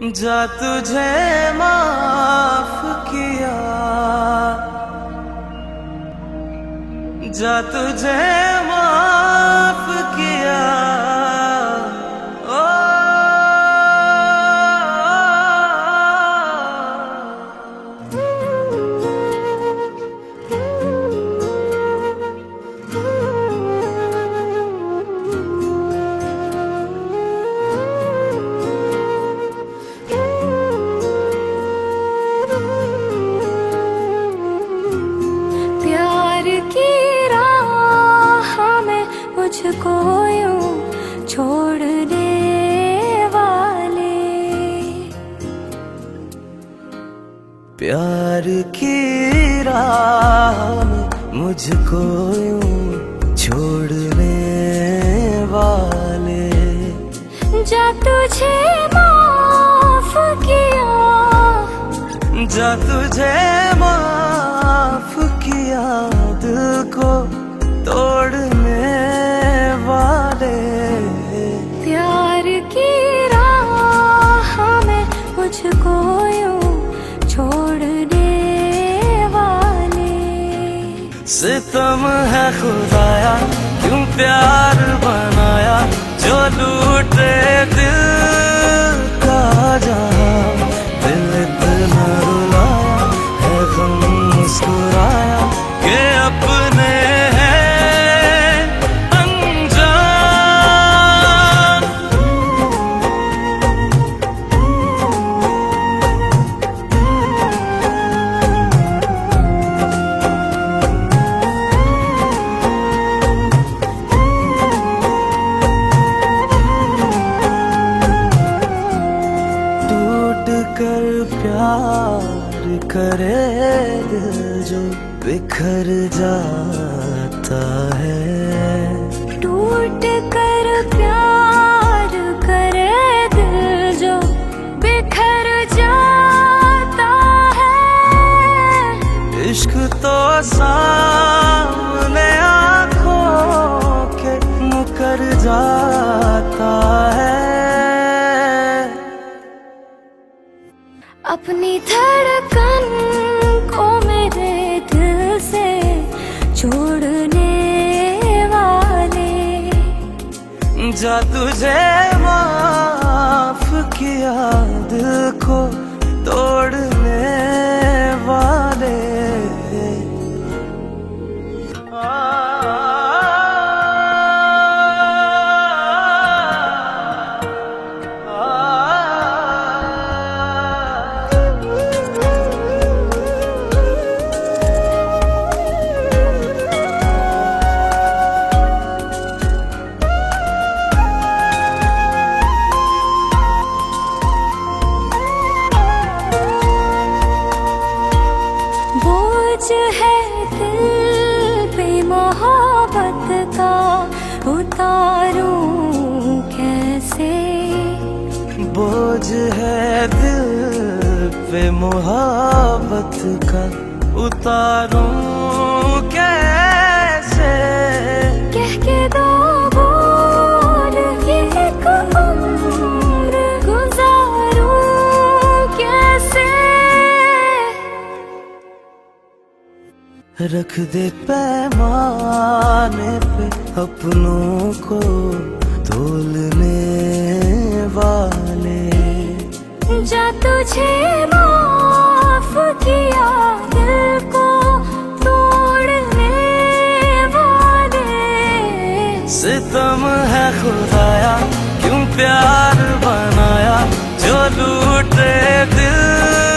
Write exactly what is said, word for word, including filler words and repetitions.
जा तुझे माफ किया, जा तुझे माफ किया। ओ मुझको यूं छोड़ने वाले, प्यार की राह में मुझको यूं छोड़ने वाले, जा तुझे माफ किया, जा तुझे माफ किया। दिल को तोड़ने वाले, प्यार की राह में मुझको यूं छोड़ने वाले। सितम है खुदाया क्यों प्यार बनाया, जो लूटे दिल का जहां। दिल इतना रुलाया है गम मुस्कुराया कि अपने कर प्यार करे दिल जो बिखर जाता है। टूट कर प्यार करे दिल जो बिखर जाता है। इश्क तो सामने आँखों के मुकर जाता है। अपनी धड़कन को मेरे दिल से छोड़ने वाले, जा तुझे माफ किया। दिल को तोड़ने वाले, है दिल पे मोहब्बत का उतारूं कैसे। बोझ है दिल पे मोहब्बत का उतारूं कैसे। कह के दो बोल ये एक उम्र गुजारूं कैसे। रख दे पैमाने पे अपनों को तोलने वाले, जा तुझे माफ किया। दिल को तोड़ने वाले, सितम है खुदाया क्यों प्यार बनाया, जो लूटे दिल